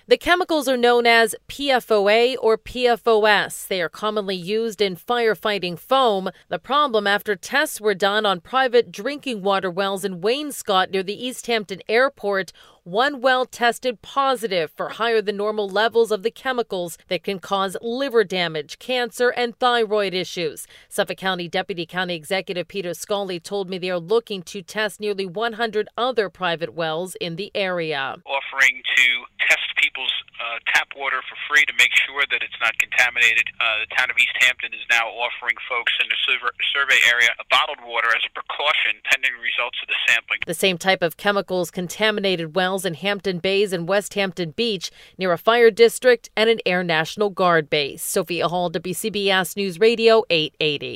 The chemicals are known as PFOA or PFOS. They are commonly used in firefighting foam. The problem after tests were done on private drinking water wells in Wainscott near the East Hampton Airport, one well tested positive for higher than normal levels of the chemicals that can cause liver damage, cancer, and thyroid issues. Suffolk County Deputy County Executive Peter Scully told me they are looking to test nearly 100 other private wells in the area. Offering to test people's tap water for free to make sure that it's not contaminated. The town of East Hampton is now offering folks in the survey area bottled water as a precaution pending results of the sampling. The same type of chemicals contaminated wells in Hampton Bays and West Hampton Beach near a fire district and an Air National Guard base. Sophia Hall, WCBS News Radio 880.